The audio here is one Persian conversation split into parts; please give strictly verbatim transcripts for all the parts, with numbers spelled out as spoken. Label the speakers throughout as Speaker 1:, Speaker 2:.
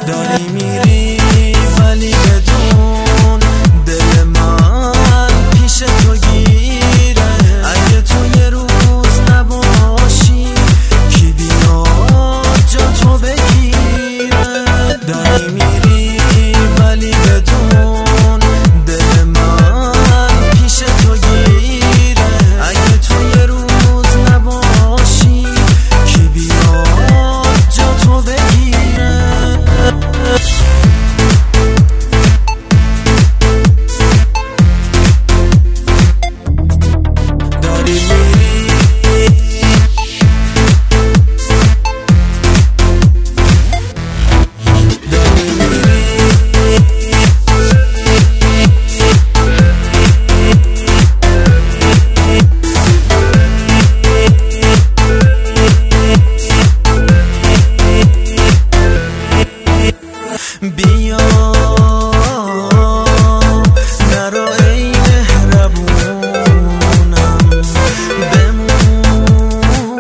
Speaker 1: داری میری ولی بدون دل من پیش تو گیره. اگه تو یه روز نباشی کی بیاد جا تو بگیره. داری میری ولی بدون دل من پیش تو گیره. اگه تو یه روز نباشی کی بیاد جا تو بگیره. داری میری داری میری بیا نرو ای مهربونم بمون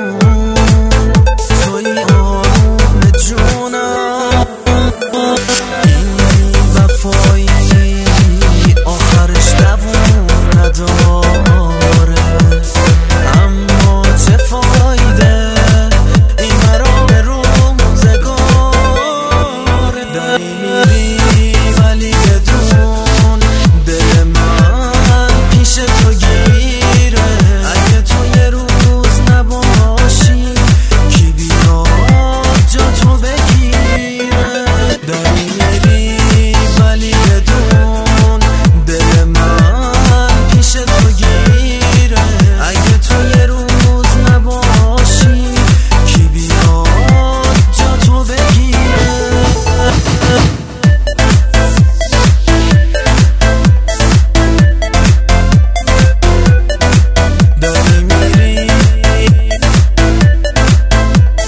Speaker 1: توی آروم جونم. این وفایی آخرش دوون نداره اما چه فایده این مرام روزگاره. داری میری ولی بدون دل من پیش تو گیره. اگه تو یه روز نباشی کی بیاد جا تو بگیره. داری میری ولی بدون دل من پیش تو گیره. اگه تو یه روز نباشی کی بیاد جا تو بگیره. داری میری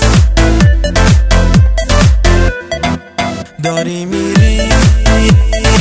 Speaker 1: داری میری